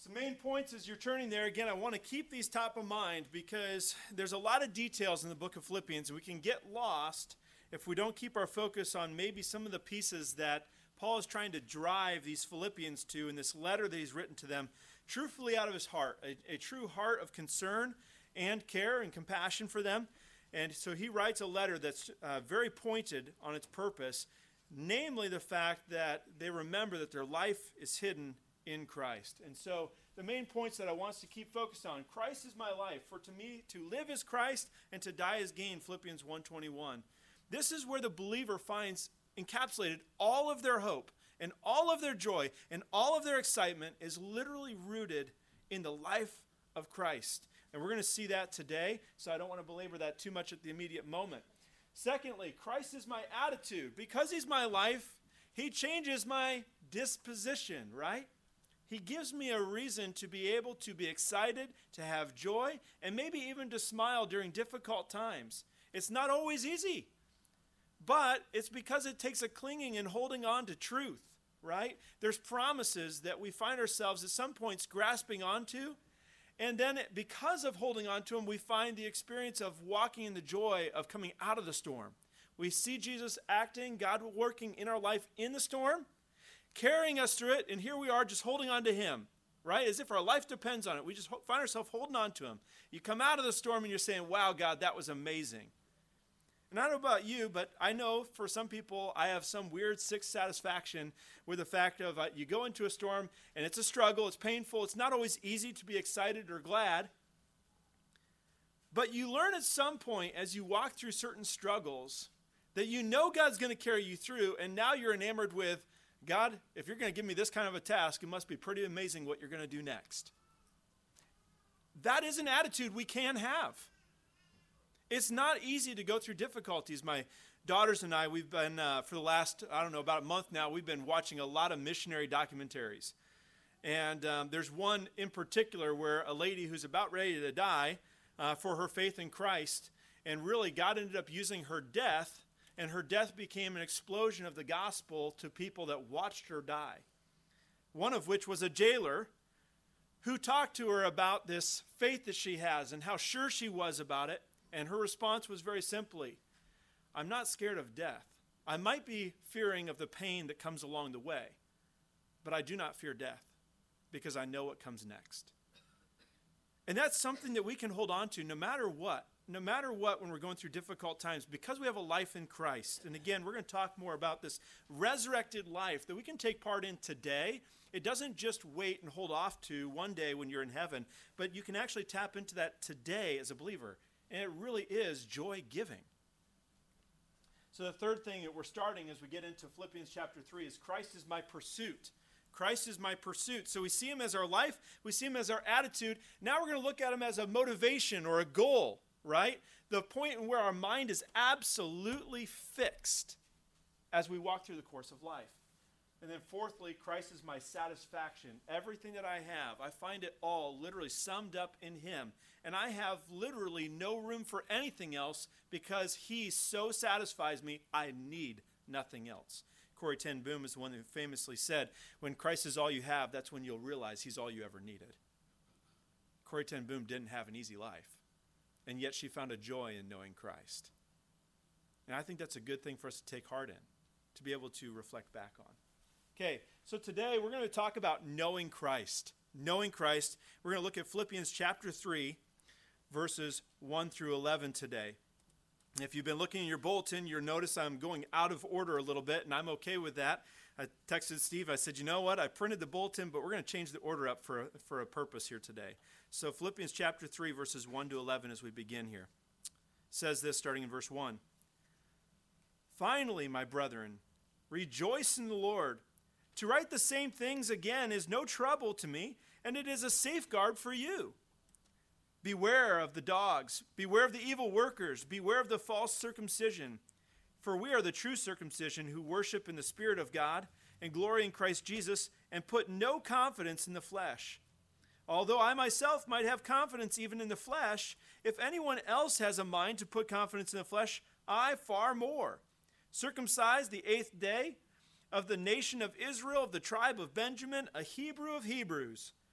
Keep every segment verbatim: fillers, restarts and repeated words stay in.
Some main points as you're turning there. Again, I want to keep these top of mind because there's a lot of details in the book of Philippians, and we can get lost if we don't keep our focus on maybe some of the pieces that Paul is trying to drive these Philippians to in this letter that he's written to them, truthfully out of his heart, a, a true heart of concern and care and compassion for them. And so he writes a letter that's uh, very pointed on its purpose, namely the fact that they remember that their life is hidden in Christ. And so the main points that I want us to keep focused on: Christ is my life. For to me, to live is Christ, and to die is gain, Philippians one twenty-one. This is where the believer finds encapsulated all of their hope and all of their joy and all of their excitement is literally rooted in the life of Christ. And we're going to see that today, so I don't want to belabor that too much at the immediate moment. Secondly, Christ is my attitude. Because he's my life, he changes my disposition, right? He gives me a reason to be able to be excited, to have joy, and maybe even to smile during difficult times. It's not always easy, but it's because it takes a clinging and holding on to truth, right? There's promises that we find ourselves at some points grasping onto, and then it, because of holding on to them, we find the experience of walking in the joy of coming out of the storm. We see Jesus acting, God working in our life in the storm, carrying us through it, and here we are just holding on to him, right? As if our life depends on it. We just ho- find ourselves holding on to him. You come out of the storm and you're saying, wow, God, that was amazing. And I don't know about you, but I know for some people, I have some weird sick satisfaction with the fact of uh, you go into a storm and it's a struggle, it's painful, it's not always easy to be excited or glad. But you learn at some point as you walk through certain struggles that you know God's going to carry you through, and now you're enamored with, God, if you're going to give me this kind of a task, it must be pretty amazing what you're going to do next. That is an attitude we can have. It's not easy to go through difficulties. My daughters and I, we've been, uh, for the last, I don't know, about a month now, we've been watching a lot of missionary documentaries. And um, there's one in particular where a lady who's about ready to die uh, for her faith in Christ, and really God ended up using her death, and her death became an explosion of the gospel to people that watched her die. One of which was a jailer who talked to her about this faith that she has and how sure she was about it. And her response was very simply, I'm not scared of death. I might be fearing of the pain that comes along the way, but I do not fear death because I know what comes next. And that's something that we can hold on to no matter what. No matter what, when we're going through difficult times, because we have a life in Christ. And again, we're going to talk more about this resurrected life that we can take part in today. It doesn't just wait and hold off to one day when you're in heaven, but you can actually tap into that today as a believer. And it really is joy-giving. So the third thing that we're starting as we get into Philippians chapter three is Christ is my pursuit. Christ is my pursuit. So we see him as our life. We see him as our attitude. Now we're going to look at him as a motivation or a goal. Right? The point in where our mind is absolutely fixed as we walk through the course of life. And then fourthly, Christ is my satisfaction. Everything that I have, I find it all literally summed up in him. And I have literally no room for anything else because he so satisfies me, I need nothing else. Corrie ten Boom is the one who famously said, when Christ is all you have, that's when you'll realize he's all you ever needed. Corrie ten Boom didn't have an easy life. And yet she found a joy in knowing Christ. And I think that's a good thing for us to take heart in, to be able to reflect back on. Okay, so today we're going to talk about knowing Christ. Knowing Christ. We're going to look at Philippians chapter three, verses one through eleven today. If you've been looking in your bulletin, you'll notice I'm going out of order a little bit, and I'm okay with that. I texted Steve, I said, you know what, I printed the bulletin, but we're going to change the order up for a, for a purpose here today. So Philippians chapter three, verses one to eleven as we begin here. It says this starting in verse one. Finally, my brethren, rejoice in the Lord. To write the same things again is no trouble to me, and it is a safeguard for you. Beware of the dogs, beware of the evil workers, beware of the false circumcision. For we are the true circumcision who worship in the Spirit of God and glory in Christ Jesus and put no confidence in the flesh. Although I myself might have confidence even in the flesh, if anyone else has a mind to put confidence in the flesh, I far more. Circumcised the eighth day, of the nation of Israel, of the tribe of Benjamin, a Hebrew of Hebrews.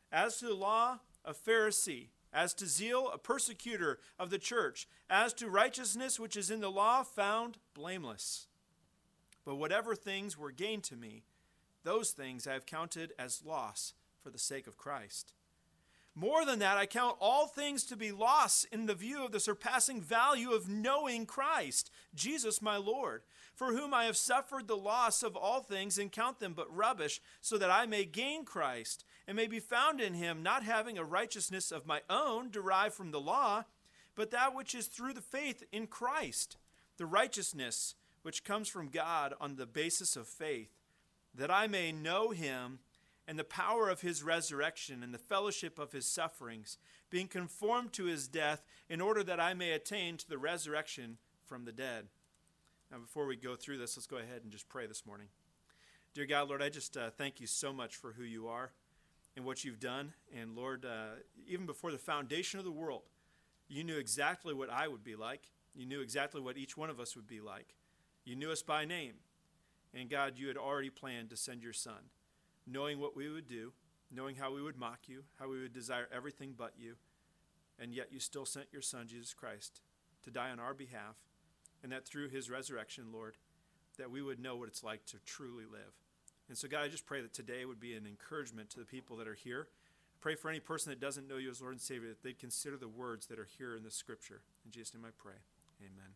As to the law, a Pharisee. As to zeal, a persecutor of the church. As to righteousness which is in the law, found blameless. But whatever things were gained to me, those things I have counted as loss for the sake of Christ. More than that, I count all things to be loss in the view of the surpassing value of knowing Christ, Jesus my Lord, for whom I have suffered the loss of all things and count them but rubbish, so that I may gain Christ and may be found in him, not having a righteousness of my own derived from the law, but that which is through the faith in Christ, the righteousness which comes from God on the basis of faith, that I may know him and the power of his resurrection and the fellowship of his sufferings, being conformed to his death, in order that I may attain to the resurrection from the dead. Now, before we go through this, let's go ahead and just pray this morning. Dear God, Lord, I just uh, thank you so much for who you are and what you've done. And Lord, uh, even before the foundation of the world, you knew exactly what I would be like. You knew exactly what each one of us would be like. You knew us by name. And God, you had already planned to send your son, knowing what we would do, knowing how we would mock you, how we would desire everything but you. And yet you still sent your son, Jesus Christ, to die on our behalf. And that through his resurrection, Lord, that we would know what it's like to truly live. And so, God, I just pray that today would be an encouragement to the people that are here. I pray for any person that doesn't know you as Lord and Savior, that they'd consider the words that are here in the scripture. In Jesus' name I pray. Amen.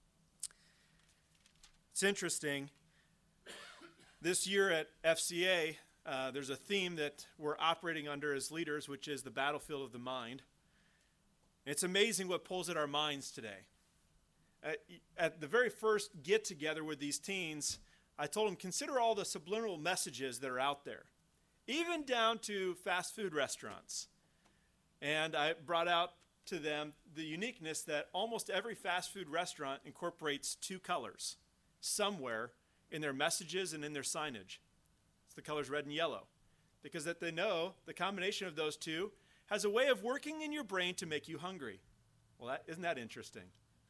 It's interesting. This year at F C A, uh, there's a theme that we're operating under as leaders, which is the battlefield of the mind. It's amazing what pulls at our minds today. At, at the very first get-together with these teens, I told them, consider all the subliminal messages that are out there, even down to fast food restaurants. And I brought out to them the uniqueness that almost every fast food restaurant incorporates two colors somewhere in their messages and in their signage. It's the colors red and yellow, because that they know the combination of those two has a way of working in your brain to make you hungry. Well, that, isn't that interesting?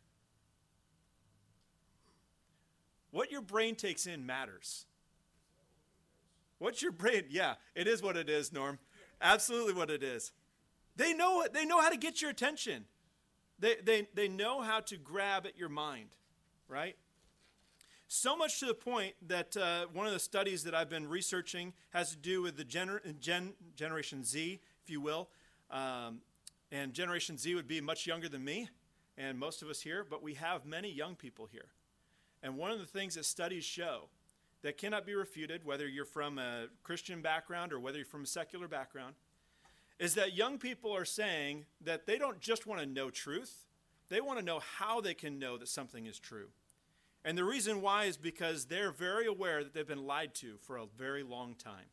What your brain takes in matters. What's your brain? Yeah, it is what it is, Norm. Absolutely what it is. They know it. They know how to get your attention. They, they, they know how to grab at your mind, right? So much to the point that uh, one of the studies that I've been researching has to do with the gener- gen- Generation Z, if you will. Um, and Generation Z would be much younger than me and most of us here, but we have many young people here. And one of the things that studies show that cannot be refuted, whether you're from a Christian background or whether you're from a secular background, is that young people are saying that they don't just want to know truth, they want to know how they can know that something is true. And the reason why is because they're very aware that they've been lied to for a very long time.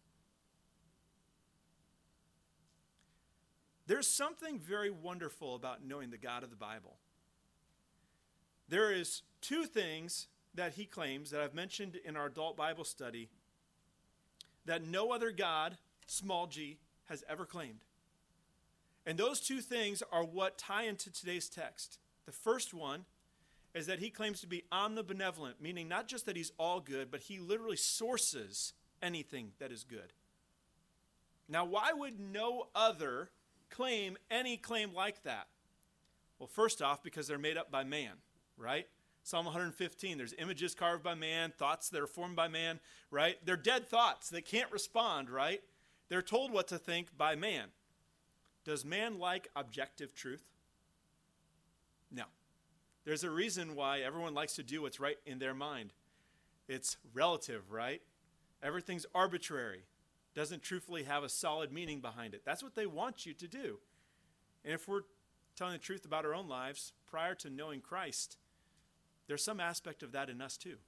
There's something very wonderful about knowing the God of the Bible. There is two things that he claims that I've mentioned in our adult Bible study that no other God, small g, has ever claimed. And those two things are what tie into today's text. The first one is that he claims to be omnibenevolent, meaning not just that he's all good, but he literally sources anything that is good. Now, why would no other claim any claim like that? Well, first off, because they're made up by man, right? Psalm one fifteen, there's images carved by man, thoughts that are formed by man, right? They're dead thoughts. They can't respond, right? They're told what to think by man. Does man like objective truth? No. There's a reason why everyone likes to do what's right in their mind. It's relative, right? Everything's arbitrary. Doesn't truthfully have a solid meaning behind it. That's what they want you to do. And if we're telling the truth about our own lives, prior to knowing Christ, there's some aspect of that in us too.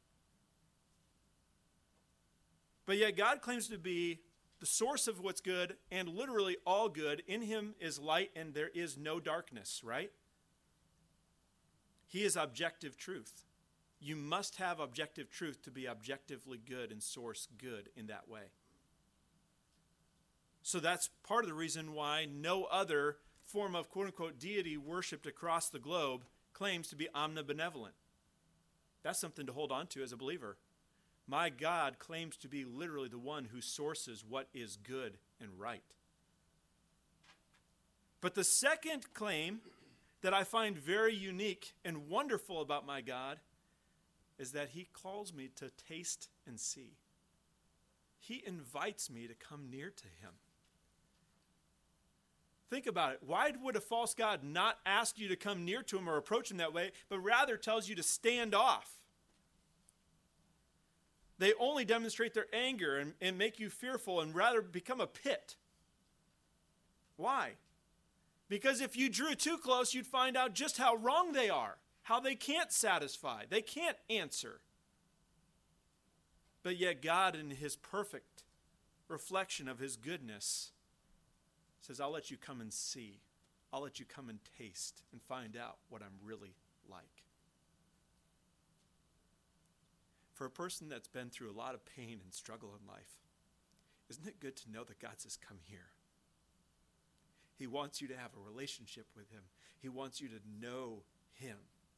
But yet God claims to be the source of what's good and literally all good. In him is light and there is no darkness, right? He is objective truth. You must have objective truth to be objectively good and source good in that way. So that's part of the reason why no other form of quote-unquote deity worshipped across the globe claims to be omnibenevolent. That's something to hold on to as a believer. My God claims to be literally the one who sources what is good and right. But the second claim that I find very unique and wonderful about my God is that he calls me to taste and see. He invites me to come near to him. Think about it. Why would a false god not ask you to come near to him or approach him that way, but rather tells you to stand off? They only demonstrate their anger and, and make you fearful and rather become a pit. Why? Because if you drew too close, you'd find out just how wrong they are, how they can't satisfy, they can't answer. But yet God, in his perfect reflection of his goodness, says, I'll let you come and see. I'll let you come and taste and find out what I'm really like. For a person that's been through a lot of pain and struggle in life, isn't it good to know that God says, come here? He wants you to have a relationship with him. He wants you to know him.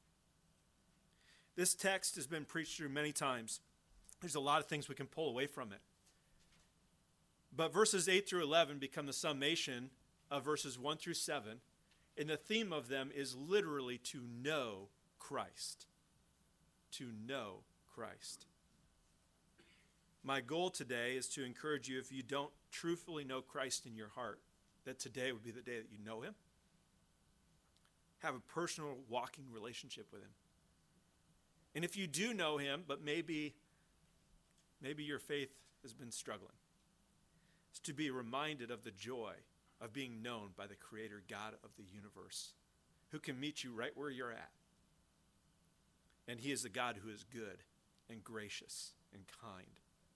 This text has been preached through many times. There's a lot of things we can pull away from it. But verses eight through eleven become the summation of verses one through seven, and the theme of them is literally to know Christ. To know Christ. My goal today is to encourage you, if you don't truthfully know Christ in your heart, that today would be the day that you know him. Have a personal walking relationship with him. And if you do know him, but maybe, maybe your faith has been struggling, it's to be reminded of the joy of being known by the Creator God of the universe, who can meet you right where you're at. And he is the God who is good and gracious and kind.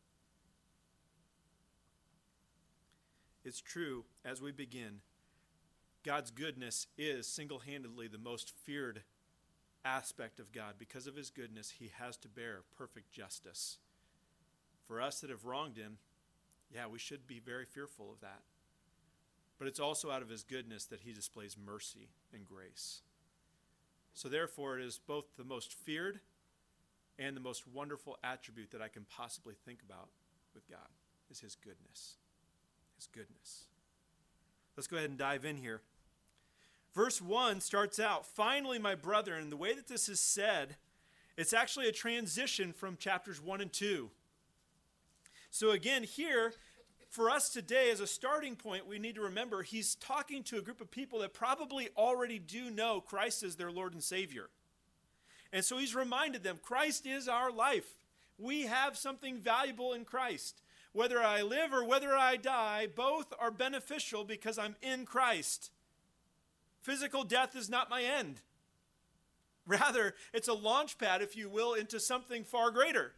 It's true, as we begin, God's goodness is single-handedly the most feared aspect of God. Because of his goodness, he has to bear perfect justice. For us that have wronged him, yeah, we should be very fearful of that. But it's also out of his goodness that he displays mercy and grace. So therefore, it is both the most feared and the most wonderful attribute that I can possibly think about with God, is his goodness. His goodness. Let's go ahead and dive in here. Verse one starts out, finally, my brethren, and the way that this is said, it's actually a transition from chapters one and two. So again, here, for us today, as a starting point, we need to remember he's talking to a group of people that probably already do know Christ as their Lord and Savior. And so he's reminded them, Christ is our life. We have something valuable in Christ. Whether I live or whether I die, both are beneficial because I'm in Christ. Physical death is not my end. Rather, it's a launch pad, if you will, into something far greater.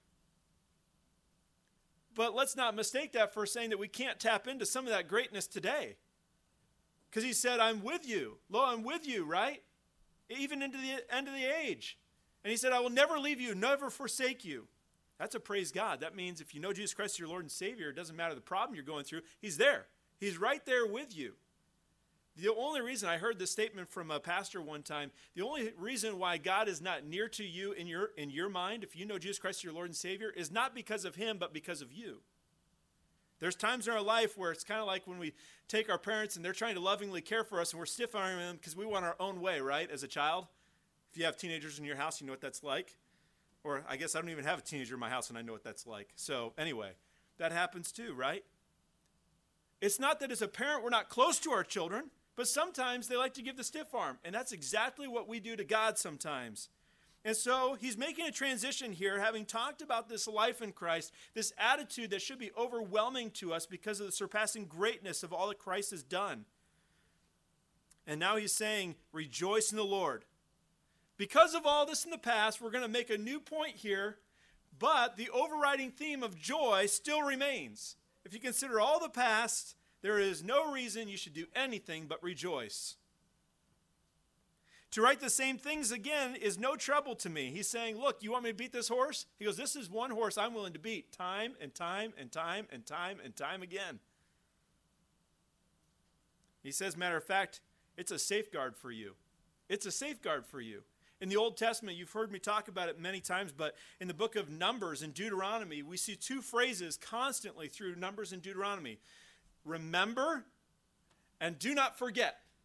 But let's not mistake that for saying that we can't tap into some of that greatness today. Because he said, I'm with you. Lo, I'm with you, right? Even into the end of the age. And he said, I will never leave you, never forsake you. That's a praise God. That means if you know Jesus Christ as your Lord and Savior, it doesn't matter the problem you're going through. He's there. He's right there with you. The only reason, I heard this statement from a pastor one time, the only reason why God is not near to you in your, in your mind, if you know Jesus Christ as your Lord and Savior, is not because of him, but because of you. There's times in our life where it's kind of like when we take our parents and they're trying to lovingly care for us and we're stiff-arming them because we want our own way, right, as a child. If you have teenagers in your house, you know what that's like. Or I guess I don't even have a teenager in my house and I know what that's like. So anyway, that happens too, right? It's not that as a parent we're not close to our children, but sometimes they like to give the stiff arm. And that's exactly what we do to God sometimes. And so he's making a transition here, having talked about this life in Christ, this attitude that should be overwhelming to us because of the surpassing greatness of all that Christ has done. And now he's saying, rejoice in the Lord. Because of all this in the past, we're going to make a new point here, but the overriding theme of joy still remains. If you consider all the past, there is no reason you should do anything but rejoice. To write the same things again is no trouble to me. He's saying, look, you want me to beat this horse? He goes, this is one horse I'm willing to beat time and time and time and time and time again. He says, matter of fact, it's a safeguard for you. It's a safeguard for you. In the Old Testament, you've heard me talk about it many times, but in the book of Numbers and Deuteronomy, we see two phrases constantly through Numbers and Deuteronomy. Remember and do not forget.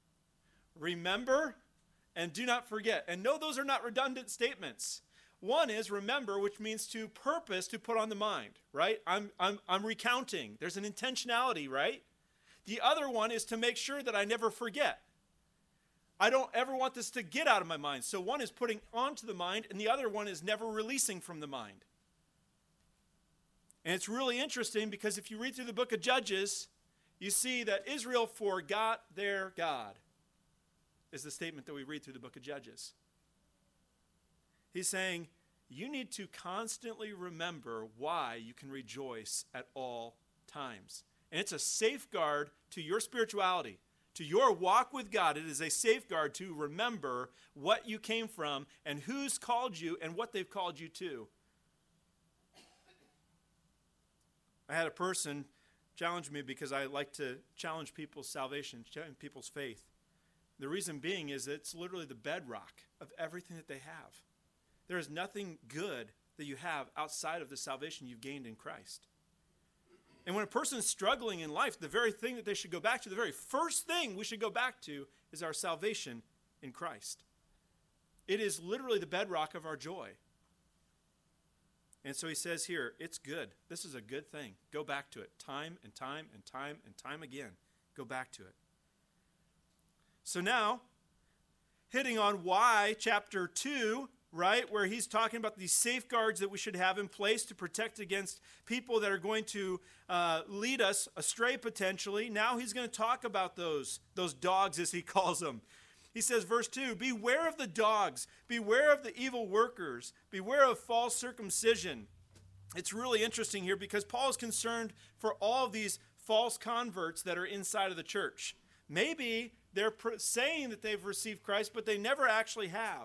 remember, and do not forget. And no, those are not redundant statements. One is remember, which means to purpose, to put on the mind, right? I'm, I'm, I'm recounting. There's an intentionality, right? The other one is to make sure that I never forget. I don't ever want this to get out of my mind. So one is putting onto the mind, and the other one is never releasing from the mind. And it's really interesting because if you read through the book of Judges, you see that Israel forgot their God, is the statement that we read through the book of Judges. He's saying, you need to constantly remember why you can rejoice at all times. And it's a safeguard to your spirituality, to your walk with God. It is a safeguard to remember what you came from and who's called you and what they've called you to. I had a person challenge me because I like to challenge people's salvation, challenge people's faith. The reason being is it's literally the bedrock of everything that they have. There is nothing good that you have outside of the salvation you've gained in Christ. And when a person is struggling in life, the very thing that they should go back to, the very first thing we should go back to is our salvation in Christ. It is literally the bedrock of our joy. And so he says here, it's good. This is a good thing. Go back to it time and time and time and time again. Go back to it. So now, hitting on why chapter two, right, where he's talking about these safeguards that we should have in place to protect against people that are going to uh, lead us astray potentially. Now he's going to talk about those, those dogs, as he calls them. He says, verse two, beware of the dogs, beware of the evil workers, beware of false circumcision. It's really interesting here because Paul is concerned for all of these false converts that are inside of the church. Maybe they're pr- saying that they've received Christ, but they never actually have.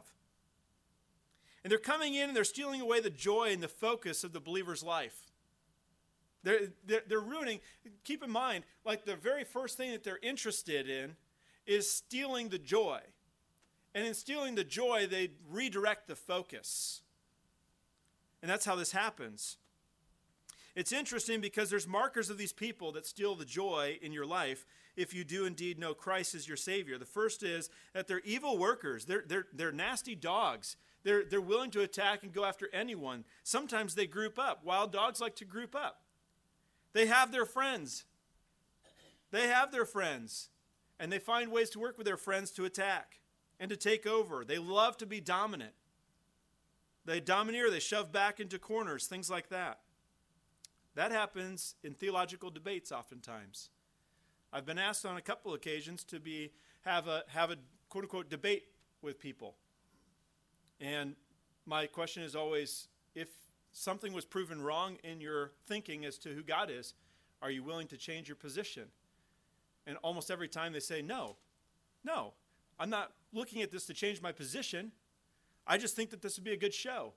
And they're coming in and they're stealing away the joy and the focus of the believer's life. They're, they're, they're ruining, keep in mind, like the very first thing that they're interested in is stealing the joy. And in stealing the joy, they redirect the focus. And that's how this happens. It's interesting because there's markers of these people that steal the joy in your life if you do indeed know Christ as your Savior. The first is that they're evil workers. They're, they're, they're nasty dogs. They're, they're willing to attack and go after anyone. Sometimes they group up. Wild dogs like to group up. They have their friends. They have their friends. And they find ways to work with their friends to attack and to take over. They love to be dominant. They domineer, they shove back into corners, things like that. That happens in theological debates oftentimes. I've been asked on a couple occasions to be have a have a quote-unquote debate with people. And my question is always, if something was proven wrong in your thinking as to who God is, are you willing to change your position? And almost every time they say, no, no, I'm not looking at this to change my position. I just think that this would be a good show.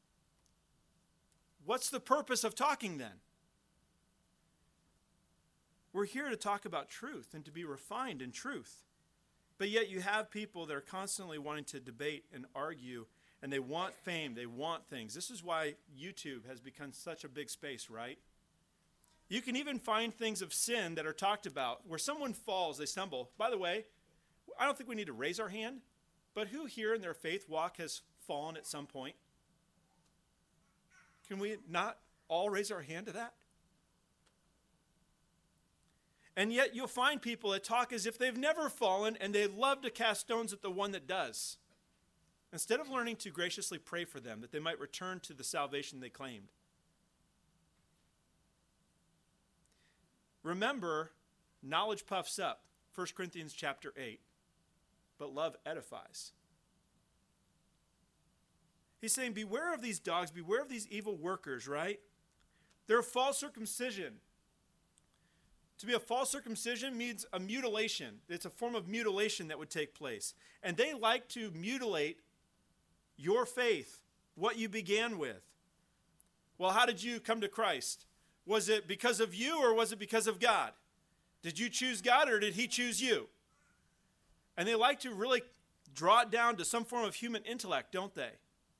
What's the purpose of talking then? We're here to talk about truth and to be refined in truth. But yet you have people that are constantly wanting to debate and argue, and they want fame, they want things. This is why YouTube has become such a big space, right? You can even find things of sin that are talked about where someone falls, they stumble. By the way, I don't think we need to raise our hand, but who here in their faith walk has fallen at some point? Can we not all raise our hand to that? And yet you'll find people that talk as if they've never fallen and they love to cast stones at the one that does, instead of learning to graciously pray for them that they might return to the salvation they claimed. Remember, knowledge puffs up, First Corinthians chapter eight, but love edifies. He's saying, beware of these dogs, beware of these evil workers, right? They're false circumcision. To be a false circumcision means a mutilation. It's a form of mutilation that would take place. And they like to mutilate your faith, what you began with. Well, how did you come to Christ? Was it because of you or was it because of God? Did you choose God or did he choose you? And they like to really draw it down to some form of human intellect, don't they?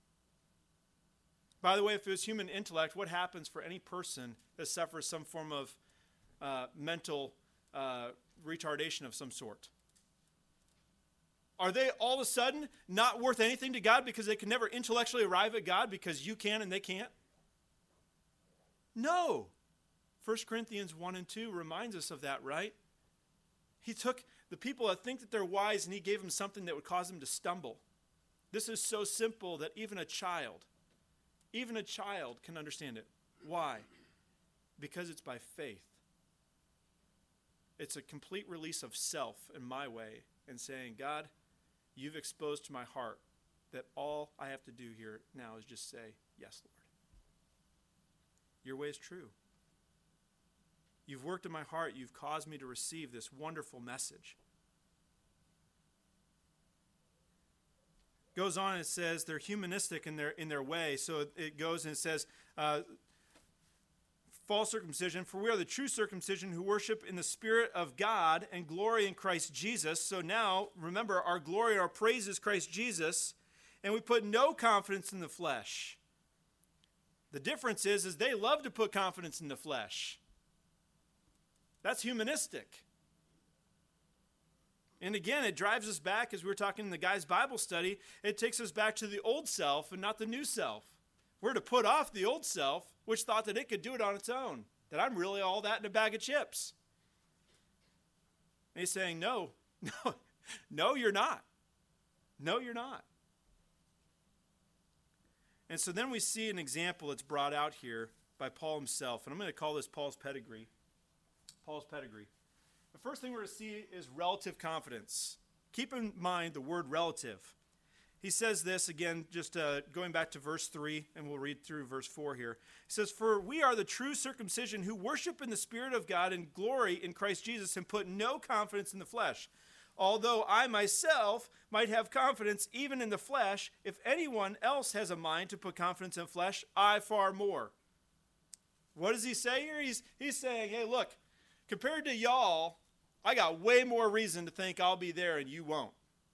By the way, if it was human intellect, what happens for any person that suffers some form of uh, mental uh, retardation of some sort? Are they all of a sudden not worth anything to God because they can never intellectually arrive at God because you can and they can't? No. First Corinthians one and two reminds us of that, right? He took the people that think that they're wise and he gave them something that would cause them to stumble. This is so simple that even a child, even a child can understand it. Why? Because it's by faith. It's a complete release of self in my way and saying, God, you've exposed to my heart that all I have to do here now is just say, yes, Lord. Your way is true. You've worked in my heart. You've caused me to receive this wonderful message. Goes on and it says they're humanistic in their in their way. So it goes and it says, uh, false circumcision, for we are the true circumcision who worship in the Spirit of God and glory in Christ Jesus. So now, remember, our glory, our praise is Christ Jesus, and we put no confidence in the flesh. The difference is, is they love to put confidence in the flesh. That's humanistic. And again, it drives us back, as we were talking in the guys' Bible study, it takes us back to the old self and not the new self. We're to put off the old self, which thought that it could do it on its own, that I'm really all that in a bag of chips. And he's saying, no, no, no, you're not. No, you're not. And so then we see an example that's brought out here by Paul himself, and I'm going to call this Paul's pedigree. Paul's pedigree. The first thing we're going to see is relative confidence. Keep in mind the word relative. He says this, again, just uh, going back to verse three, and we'll read through verse four here. He says, for we are the true circumcision who worship in the Spirit of God and glory in Christ Jesus and put no confidence in the flesh. Although I myself might have confidence even in the flesh, if anyone else has a mind to put confidence in flesh, I far more. What does he say here? He's, he's saying, hey, look, compared to y'all, I got way more reason to think I'll be there and you won't.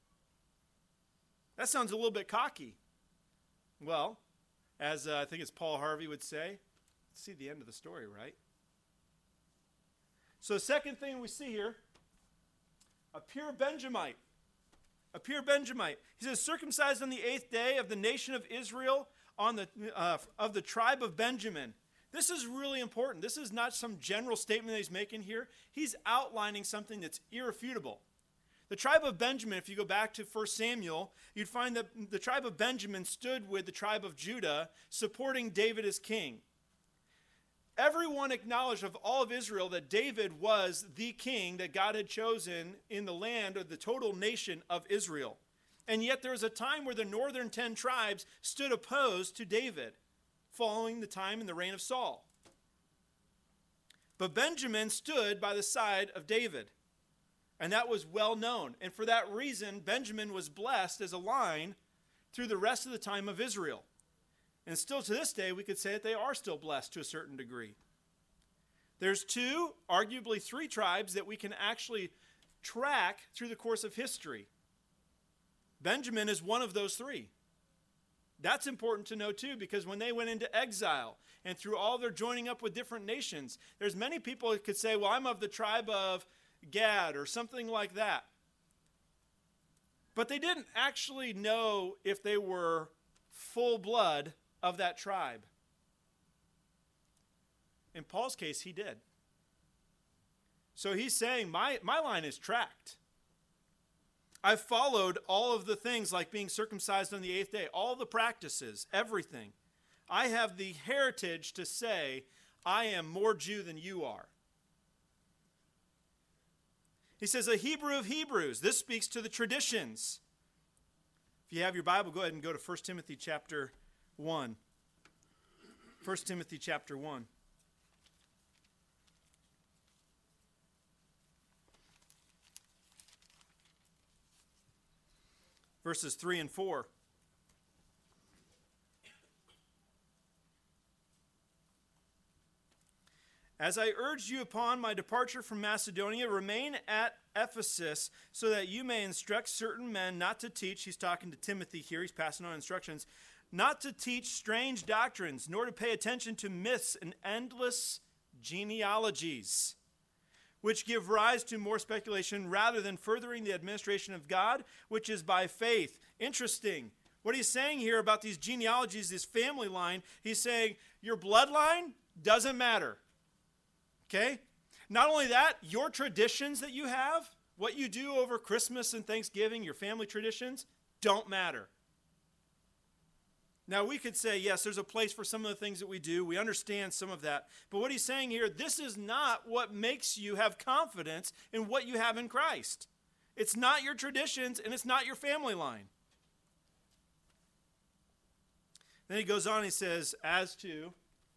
That sounds a little bit cocky. Well, as uh, I think it's Paul Harvey would say, see the end of the story, right? So the second thing we see here, a pure Benjamite. A pure Benjamite. He says, circumcised on the eighth day of the nation of Israel, on the uh, of the tribe of Benjamin. This is really important. This is not some general statement that he's making here. He's outlining something that's irrefutable. The tribe of Benjamin, if you go back to First Samuel, you'd find that the tribe of Benjamin stood with the tribe of Judah, supporting David as king. Everyone acknowledged of all of Israel that David was the king that God had chosen in the land of the total nation of Israel. And yet there was a time where the northern ten tribes stood opposed to David, following the time in the reign of Saul. But Benjamin stood by the side of David. And that was well known. And for that reason, Benjamin was blessed as a line through the rest of the time of Israel. And still to this day, we could say that they are still blessed to a certain degree. There's two, arguably three tribes that we can actually track through the course of history. Benjamin is one of those three. That's important to know too, because when they went into exile and through all their joining up with different nations, there's many people that could say, well, I'm of the tribe of Gad or something like that. But they didn't actually know if they were full blood of that tribe. In Paul's case, he did. So he's saying, my, my line is tracked. I've followed all of the things like being circumcised on the eighth day, all the practices, everything. I have the heritage to say, I am more Jew than you are. He says, a Hebrew of Hebrews. This speaks to the traditions. If you have your Bible, go ahead and go to First Timothy chapter one. First Timothy chapter one. Verses three and four. As I urged you upon my departure from Macedonia, remain at Ephesus so that you may instruct certain men not to teach. He's talking to Timothy here. He's passing on instructions. Not to teach strange doctrines, nor to pay attention to myths and endless genealogies, which give rise to more speculation rather than furthering the administration of God, which is by faith. Interesting. What he's saying here about these genealogies, this family line, he's saying your bloodline doesn't matter. Okay? Not only that, your traditions that you have, what you do over Christmas and Thanksgiving, your family traditions, don't matter. Now, we could say, yes, there's a place for some of the things that we do. We understand some of that. But what he's saying here, this is not what makes you have confidence in what you have in Christ. It's not your traditions, and it's not your family line. Then he goes on, he says, as to,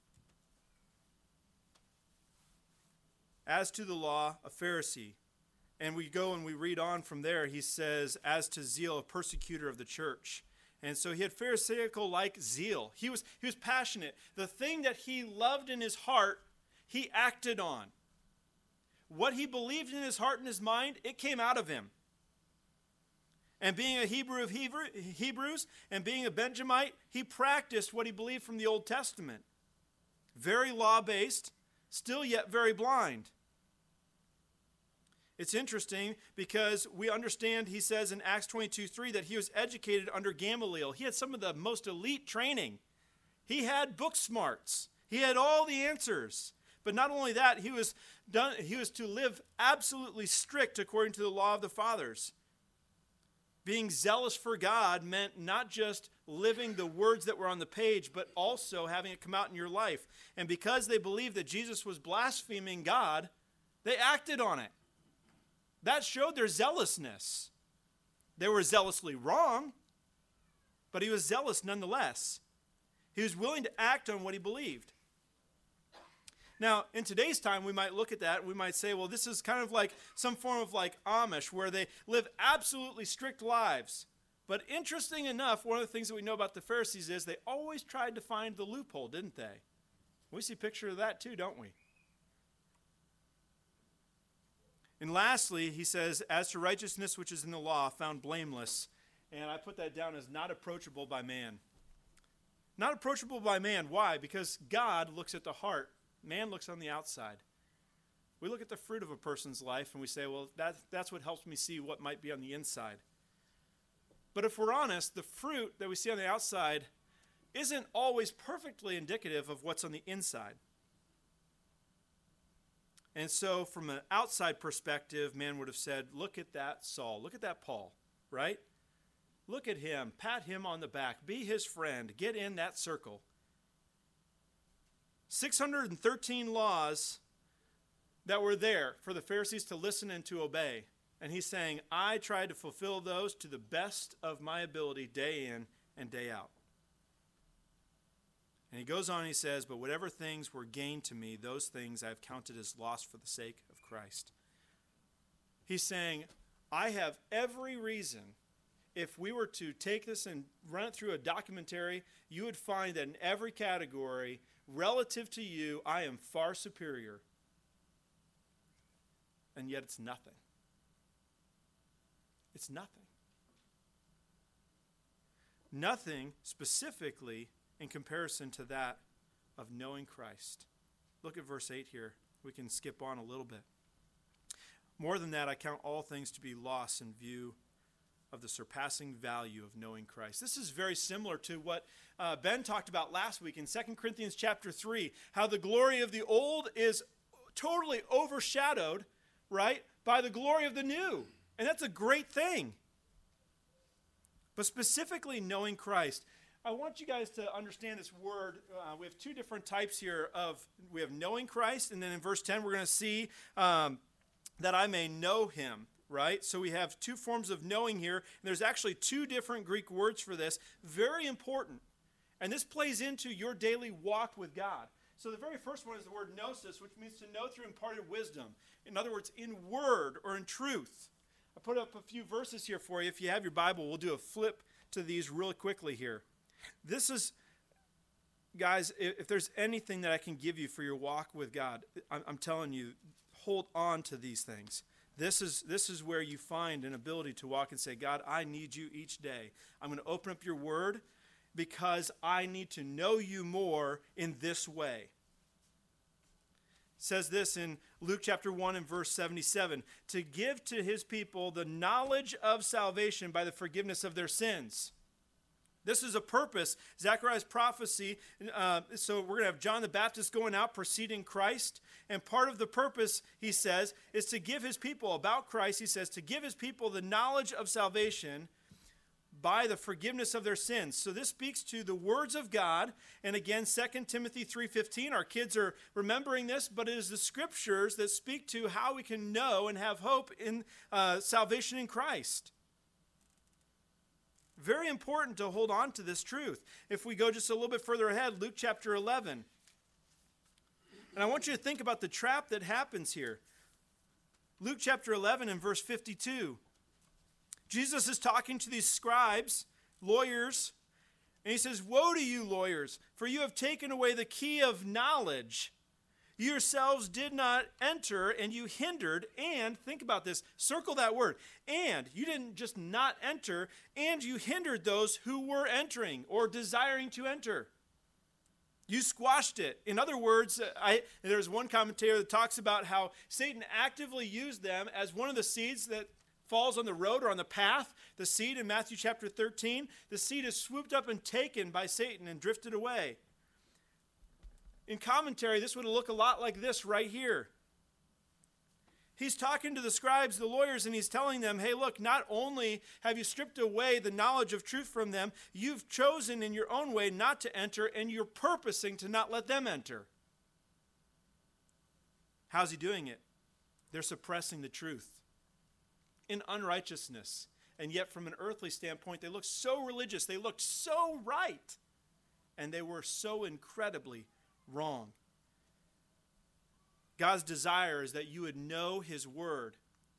as to the law, a Pharisee. And we go and we read on from there. He says, as to zeal, a persecutor of the church. And so he had Pharisaical-like zeal. He was, he was passionate. The thing that he loved in his heart, he acted on. What he believed in his heart and his mind, it came out of him. And being a Hebrew of Hebrew, Hebrews and being a Benjamite, he practiced what he believed from the Old Testament. Very law-based, still yet very blind. It's interesting because we understand, he says in Acts twenty-two three, that he was educated under Gamaliel. He had some of the most elite training. He had book smarts. He had all the answers. But not only that, he was done, he was to live absolutely strict according to the law of the fathers. Being zealous for God meant not just living the words that were on the page, but also having it come out in your life. And because they believed that Jesus was blaspheming God, they acted on it. That showed their zealousness. They were zealously wrong, but he was zealous nonetheless. He was willing to act on what he believed. Now, in today's time, we might look at that and we might say, well, this is kind of like some form of like Amish, where they live absolutely strict lives. But interesting enough, one of the things that we know about the Pharisees is they always tried to find the loophole, didn't they? We see a picture of that too, don't we? And lastly, he says, as to righteousness which is in the law, found blameless. And I put that down as not approachable by man. Not approachable by man. Why? Because God looks at the heart. Man looks on the outside. We look at the fruit of a person's life and we say, well, that, that's what helps me see what might be on the inside. But if we're honest, the fruit that we see on the outside isn't always perfectly indicative of what's on the inside. And so from an outside perspective, man would have said, look at that Saul, look at that Paul, right? Look at him, pat him on the back, be his friend, get in that circle. six hundred thirteen laws that were there for the Pharisees to listen and to obey. And he's saying, I tried to fulfill those to the best of my ability day in and day out. And he goes on and he says, but whatever things were gained to me, those things I have counted as loss for the sake of Christ. He's saying, I have every reason, if we were to take this and run it through a documentary, you would find that in every category, relative to you, I am far superior. And yet it's nothing. It's nothing. Nothing specifically in comparison to that of knowing Christ. Look at verse eight here. We can skip on a little bit. More than that, I count all things to be lost in view of the surpassing value of knowing Christ. This is very similar to what uh, Ben talked about last week in Second Corinthians chapter three, how the glory of the old is totally overshadowed, right, by the glory of the new. And that's a great thing. But specifically knowing Christ, I want you guys to understand this word. Uh, we have two different types here of, we have knowing Christ, and then in verse ten we're going to see um, that I may know him, right? So we have two forms of knowing here, and there's actually two different Greek words for this, very important. And this plays into your daily walk with God. So the very first one is the word gnosis, which means to know through imparted wisdom. In other words, in word or in truth. I put up a few verses here for you. If you have your Bible, we'll do a flip to these really quickly here. This is, guys, if there's anything that I can give you for your walk with God, I'm, I'm telling you, hold on to these things. This is, this is where you find an ability to walk and say, God, I need you each day. I'm going to open up your word because I need to know you more in this way. says this in Luke chapter one and verse seventy-seven, to give to his people the knowledge of salvation by the forgiveness of their sins. This is a purpose. Zechariah's prophecy, uh, so we're going to have John the Baptist going out preceding Christ. And part of the purpose, he says, is to give his people, about Christ, he says, to give his people the knowledge of salvation by the forgiveness of their sins. So this speaks to the words of God. And again, Second Timothy three fifteen, our kids are remembering this, but it is the scriptures that speak to how we can know and have hope in uh, salvation in Christ. Very important to hold on to this truth. If we go just a little bit further ahead, Luke chapter eleven. And I want you to think about the trap that happens here. Luke chapter eleven and verse fifty-two. Jesus is talking to these scribes, lawyers, and he says, "Woe to you, lawyers, for you have taken away the key of knowledge. You yourselves did not enter, and you hindered," and think about this, circle that word, and you didn't just not enter, and you hindered those who were entering or desiring to enter. You squashed it. In other words, I, there's one commentator that talks about how Satan actively used them as one of the seeds that falls on the road or on the path. The seed in Matthew chapter thirteen, the seed is swooped up and taken by Satan and drifted away. In commentary, this would look a lot like this right here. He's talking to the scribes, the lawyers, and he's telling them, hey, look, not only have you stripped away the knowledge of truth from them, you've chosen in your own way not to enter, and you're purposing to not let them enter. How's he doing it? They're suppressing the truth in unrighteousness. And yet from an earthly standpoint, they looked so religious, they looked so right, and they were so incredibly wrong. God's desire is that you would know his word.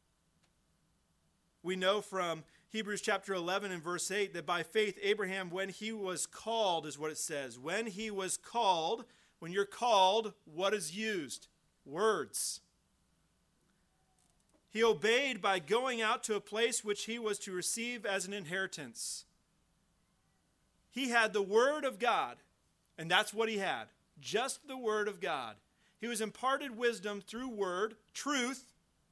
We know from Hebrews chapter eleven and verse eight that by faith Abraham, when he was called, is what it says. When he was called, when you're called, what is used? Words. He obeyed by going out to a place which he was to receive as an inheritance. He had the word of God, and that's what he had. Just the word of God. He was imparted wisdom through word, truth,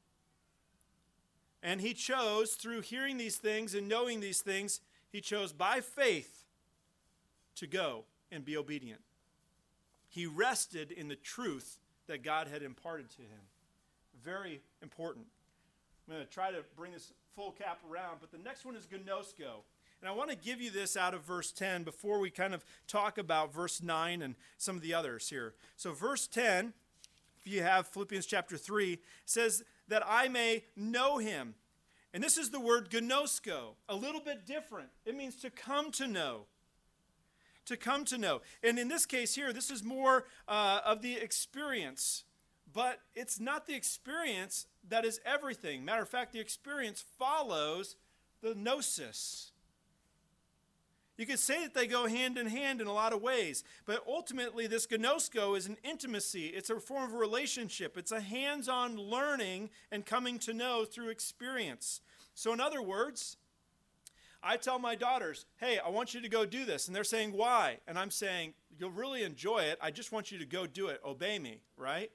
and he chose through hearing these things and knowing these things, he chose by faith to go and be obedient. He rested in the truth that God had imparted to him. Very important. I'm going to try to bring this full cap around, but the next one is gnosko. And I want to give you this out of verse ten before we kind of talk about verse nine and some of the others here. So verse ten, if you have Philippians chapter three, says that I may know him. And this is the word gnosko, a little bit different. It means to come to know. To come to know. And in this case here, this is more uh, of the experience. But it's not the experience that is everything. Matter of fact, the experience follows the gnosis. You could say that they go hand in hand in a lot of ways, but ultimately this gnosko is an intimacy. It's a form of relationship. It's a hands-on learning and coming to know through experience. So in other words, I tell my daughters, hey, I want you to go do this. And they're saying, why? And I'm saying, you'll really enjoy it. I just want you to go do it. Obey me, right?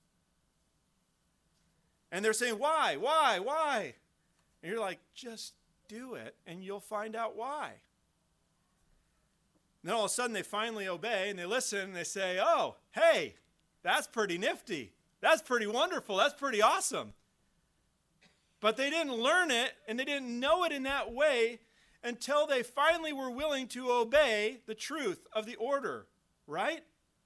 And they're saying, why, why, why? And you're like, just do it, and you'll find out why. And then all of a sudden they finally obey and they listen and they say, oh, hey, that's pretty nifty. That's pretty wonderful. That's pretty awesome. But they didn't learn it and they didn't know it in that way until they finally were willing to obey the truth of the order, right?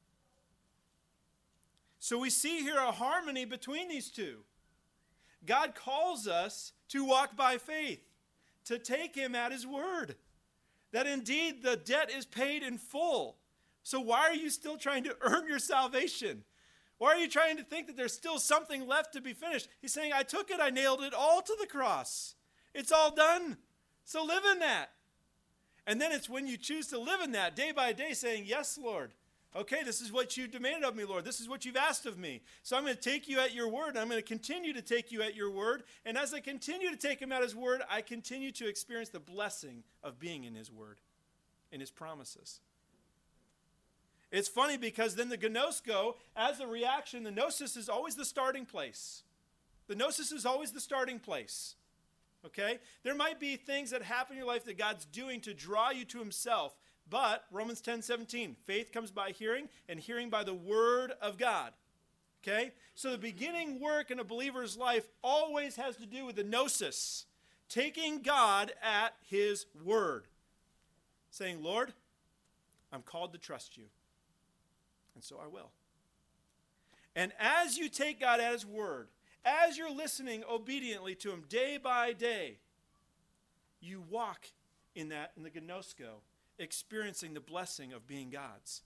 So we see here a harmony between these two. God calls us to walk by faith, to take him at his word. That indeed the debt is paid in full. So why are you still trying to earn your salvation? Why are you trying to think that there's still something left to be finished? He's saying, I took it, I nailed it all to the cross. It's all done. So live in that. And then it's when you choose to live in that day by day saying, yes, Lord. Okay, this is what you demanded of me, Lord. This is what you've asked of me. So I'm going to take you at your word, and I'm going to continue to take you at your word. And as I continue to take him at his word, I continue to experience the blessing of being in his word, in his promises. It's funny because then the gnosko, as a reaction, the gnosis is always the starting place. The gnosis is always the starting place. Okay? There might be things that happen in your life that God's doing to draw you to himself. But, Romans ten seventeen, faith comes by hearing, and hearing by the word of God. Okay? So the beginning work in a believer's life always has to do with the gnosis. Taking God at his word. Saying, Lord, I'm called to trust you. And so I will. And as you take God at his word, as you're listening obediently to him day by day, you walk in that, in the gnosko, experiencing the blessing of being God's.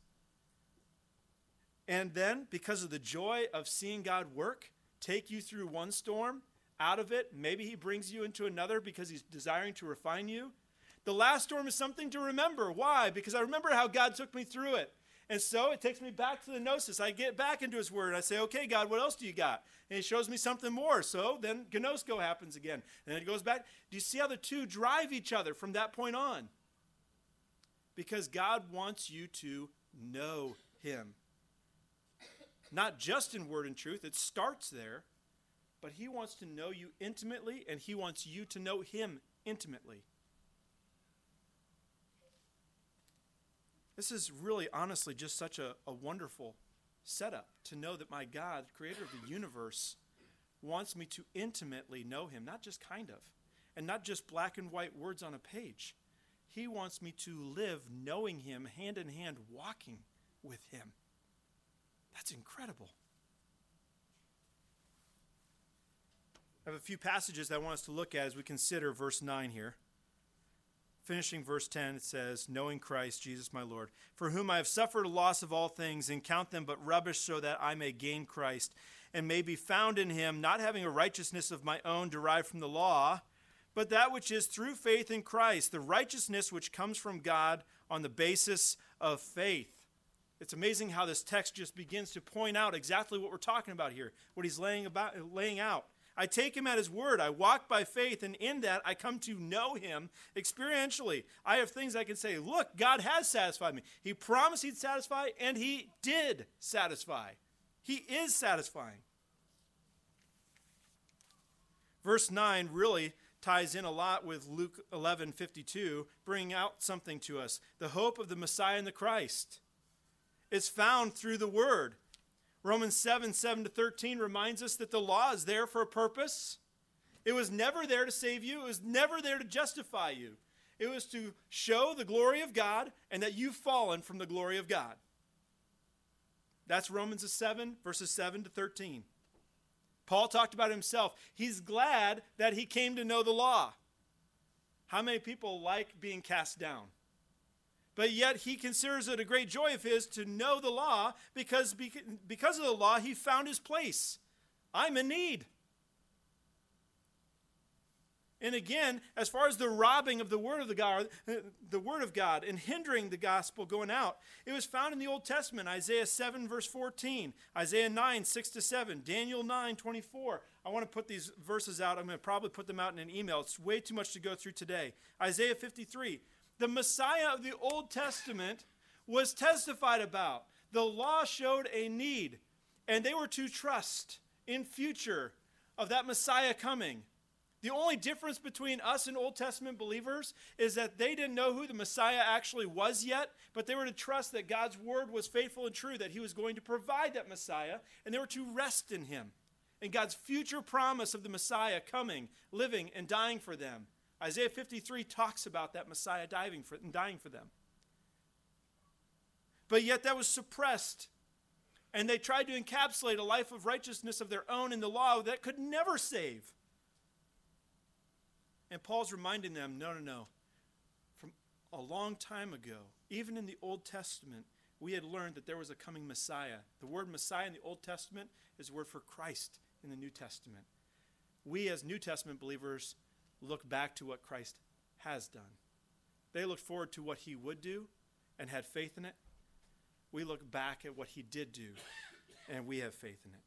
And then, because of the joy of seeing God work, take you through one storm, out of it, maybe he brings you into another because he's desiring to refine you. The last storm is something to remember. Why? Because I remember how God took me through it. And so it takes me back to the gnosis. I get back into his word. And I say, okay, God, what else do you got? And he shows me something more. So then gnosko happens again. And then it goes back. Do you see how the two drive each other from that point on? Because God wants you to know him. Not just in word and truth. It starts there. But he wants to know you intimately, and he wants you to know him intimately. This is really, honestly, just such a, a wonderful setup to know that my God, creator of the universe, wants me to intimately know him, not just kind of, and not just black and white words on a page. He wants me to live knowing him, hand in hand, walking with him. That's incredible. I have a few passages that I want us to look at as we consider verse nine here. Finishing verse ten, it says, knowing Christ, Jesus my Lord, for whom I have suffered a loss of all things, and count them but rubbish, so that I may gain Christ, and may be found in him, not having a righteousness of my own derived from the law, but that which is through faith in Christ, the righteousness which comes from God on the basis of faith. It's amazing how this text just begins to point out exactly what we're talking about here, what he's laying about, laying out. I take him at his word. I walk by faith, and in that I come to know him experientially. I have things I can say, look, God has satisfied me. He promised he'd satisfy, and he did satisfy. He is satisfying. Verse nine really ties in a lot with Luke eleven fifty-two, bringing out something to us. The hope of the Messiah and the Christ. It's found through the word. Romans seven, seven to thirteen reminds us that the law is there for a purpose. It was never there to save you. It was never there to justify you. It was to show the glory of God and that you've fallen from the glory of God. That's Romans seven, verses seven to thirteen. Paul talked about himself. He's glad that he came to know the law. How many people like being cast down? But yet he considers it a great joy of his to know the law because, because of the law he found his place. I'm in need. And again, as far as the robbing of the word of the God, the word of God and hindering the gospel going out, it was found in the Old Testament, Isaiah seven, verse fourteen, Isaiah nine, six to seven, Daniel nine, twenty-four. I want to put these verses out. I'm going to probably put them out in an email. It's way too much to go through today. Isaiah fifty-three. The Messiah of the Old Testament was testified about. The law showed a need, and they were to trust in future of that Messiah coming. The only difference between us and Old Testament believers is that they didn't know who the Messiah actually was yet, but they were to trust that God's word was faithful and true, that he was going to provide that Messiah, and they were to rest in him, in God's future promise of the Messiah coming, living, and dying for them. Isaiah fifty-three talks about that Messiah dying for, dying for them. But yet that was suppressed. And they tried to encapsulate a life of righteousness of their own in the law that could never save. And Paul's reminding them, no, no, no. From a long time ago, even in the Old Testament, we had learned that there was a coming Messiah. The word Messiah in the Old Testament is the word for Christ in the New Testament. We as New Testament believers look back to what Christ has done. They looked forward to what he would do and had faith in it. We look back at what he did do and we have faith in it.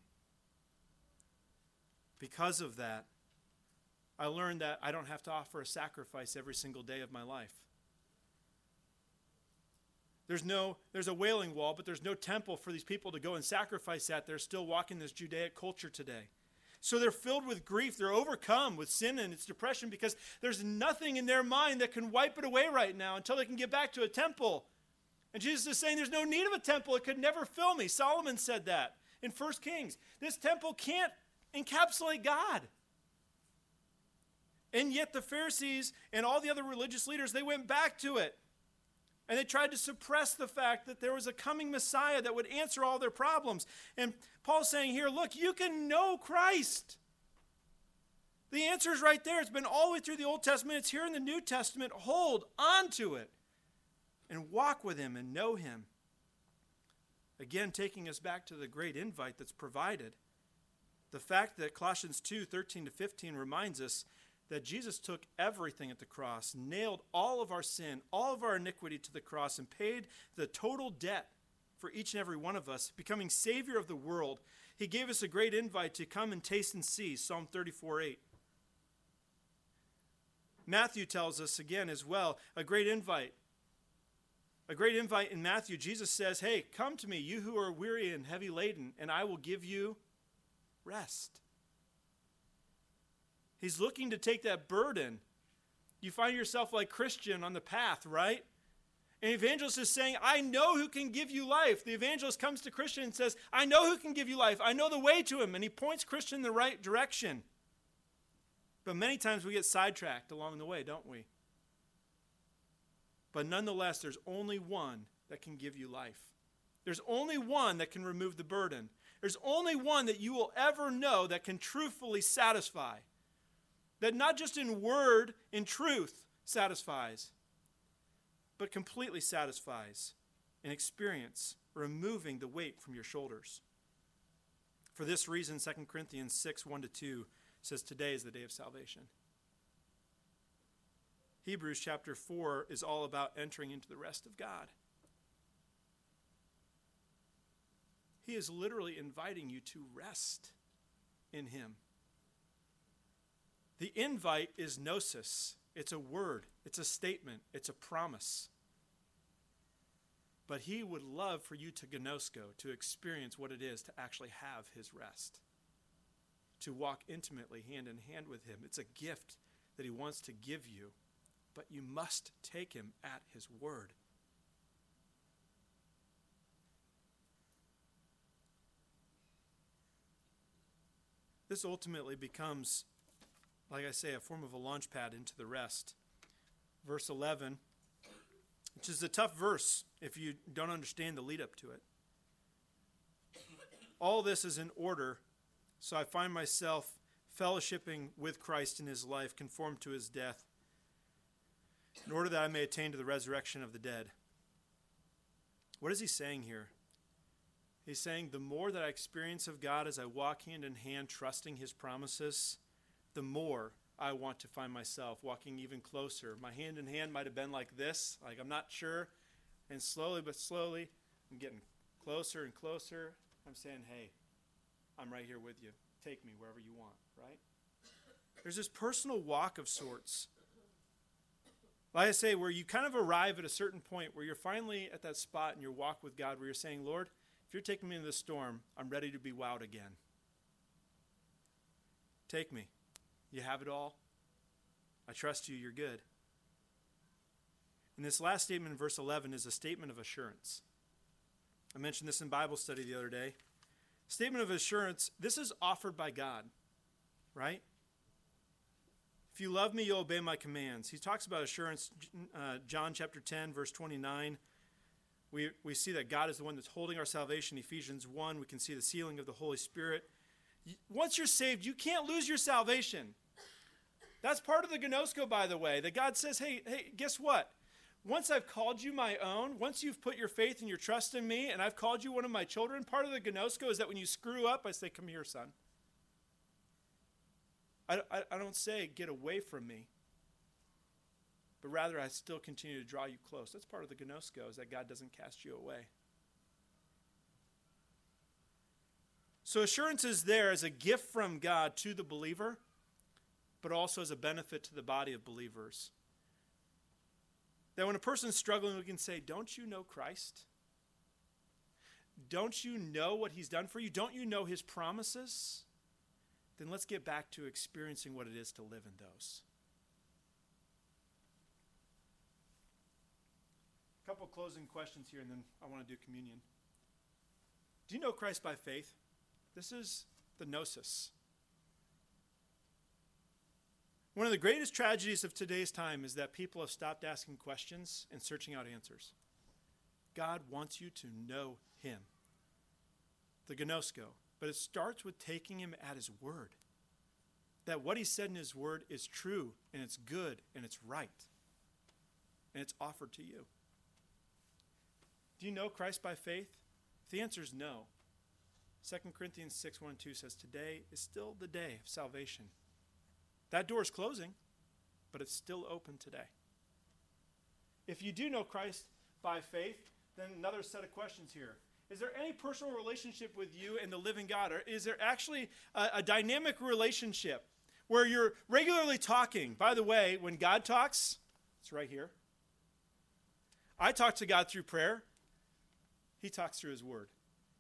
Because of that, I learned that I don't have to offer a sacrifice every single day of my life. There's no, there's a Wailing Wall, but there's no temple for these people to go and sacrifice at. They're still walking this Judaic culture today. So they're filled with grief. They're overcome with sin and its depression because there's nothing in their mind that can wipe it away right now until they can get back to a temple. And Jesus is saying there's no need of a temple. It could never fill me. Solomon said that in First Kings. This temple can't encapsulate God. And yet the Pharisees and all the other religious leaders, they went back to it. And they tried to suppress the fact that there was a coming Messiah that would answer all their problems. And Paul's saying here, look, you can know Christ. The answer is right there. It's been all the way through the Old Testament. It's here in the New Testament. Hold on to it and walk with him and know him. Again, taking us back to the great invite that's provided. The fact that Colossians two, thirteen to fifteen reminds us that Jesus took everything at the cross, nailed all of our sin, all of our iniquity to the cross, and paid the total debt for each and every one of us, becoming Savior of the world. He gave us a great invite to come and taste and see, Psalm thirty-four eight. Matthew tells us again as well, a great invite. A great invite in Matthew, Jesus says, hey, come to me, you who are weary and heavy laden, and I will give you rest. He's looking to take that burden. You find yourself like Christian on the path, right? And the evangelist is saying, I know who can give you life. The evangelist comes to Christian and says, I know who can give you life. I know the way to him. And he points Christian in the right direction. But many times we get sidetracked along the way, don't we? But nonetheless, there's only one that can give you life. There's only one that can remove the burden. There's only one that you will ever know that can truthfully satisfy. That not just in word, in truth, satisfies, but completely satisfies in experience, removing the weight from your shoulders. For this reason, Second Corinthians six, one to two says, today is the day of salvation. Hebrews chapter four is all about entering into the rest of God. He is literally inviting you to rest in him. The invite is gnosis. It's a word. It's a statement. It's a promise. But he would love for you to gnosko, to experience what it is to actually have his rest. To walk intimately hand in hand with him. It's a gift that he wants to give you. But you must take him at his word. This ultimately becomes, like I say, a form of a launch pad into the rest. Verse eleven, which is a tough verse if you don't understand the lead up to it. All this is in order, so I find myself fellowshipping with Christ in his life, conformed to his death, in order that I may attain to the resurrection of the dead. What is he saying here? He's saying the more that I experience of God as I walk hand in hand, trusting his promises, the more I want to find myself walking even closer. My hand in hand might have been like this, like I'm not sure. And slowly but slowly, I'm getting closer and closer. I'm saying, hey, I'm right here with you. Take me wherever you want, right? There's this personal walk of sorts. Like I say, where you kind of arrive at a certain point where you're finally at that spot in your walk with God where you're saying, Lord, if you're taking me into the storm, I'm ready to be wowed again. Take me. You have it all. I trust you. You're good. And this last statement in verse eleven is a statement of assurance. I mentioned this in Bible study the other day. Statement of assurance, this is offered by God, right? If you love me, you'll obey my commands. He talks about assurance, uh, John chapter ten, verse twenty-nine. We, we see that God is the one that's holding our salvation. Ephesians one, we can see the sealing of the Holy Spirit. Once you're saved, you can't lose your salvation. That's part of the gnosko, by the way, that God says, hey, hey, guess what? Once I've called you my own, once you've put your faith and your trust in me, and I've called you one of my children, part of the gnosko is that when you screw up, I say, come here, son. I, I, I don't say, get away from me. But rather, I still continue to draw you close. That's part of the gnosko, is that God doesn't cast you away. So assurance is there as a gift from God to the believer, but also as a benefit to the body of believers. That when a person's struggling, we can say, don't you know Christ? Don't you know what he's done for you? Don't you know his promises? Then let's get back to experiencing what it is to live in those. A couple closing questions here, and then I want to do communion. Do you know Christ by faith? This is the gnosis. One of the greatest tragedies of today's time is that people have stopped asking questions and searching out answers. God wants you to know him. The gnosko. But it starts with taking him at his word. That what he said in his word is true, and it's good, and it's right. And it's offered to you. Do you know Christ by faith? If the answer is no, Second Corinthians six, one and two says, today is still the day of salvation. That door is closing, but it's still open today. If you do know Christ by faith, then another set of questions here. Is there any personal relationship with you and the living God? Or is there actually a, a dynamic relationship where you're regularly talking? By the way, when God talks, it's right here. I talk to God through prayer. He talks through his word.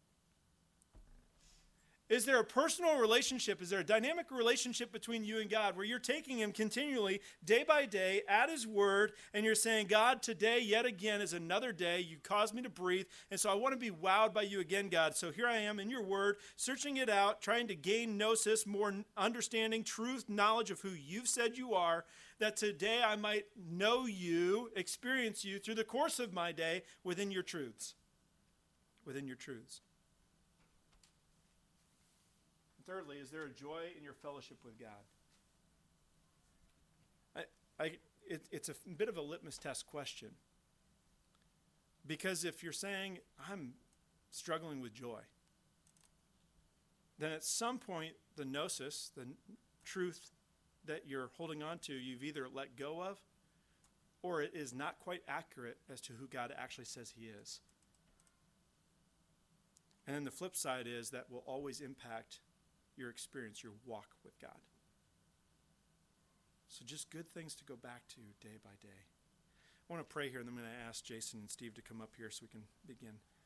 Is there a personal relationship? Is there a dynamic relationship between you and God where you're taking him continually, day by day, at his word, and you're saying, God, today, yet again, is another day. You caused me to breathe, and so I want to be wowed by you again, God. So here I am in your word, searching it out, trying to gain gnosis, more understanding, truth, knowledge of who you've said you are, that today I might know you, experience you through the course of my day within your truths. Within your truths. Thirdly, is there a joy in your fellowship with God? I, I, it, it's a bit of a litmus test question. Because if you're saying, I'm struggling with joy, then at some point, the gnosis, the truth that you're holding on to, you've either let go of, or it is not quite accurate as to who God actually says he is. And then the flip side is that will always impact your experience, your walk with God. So just good things to go back to day by day. I want to pray here, and then I'm going to ask Jason and Steve to come up here so we can begin.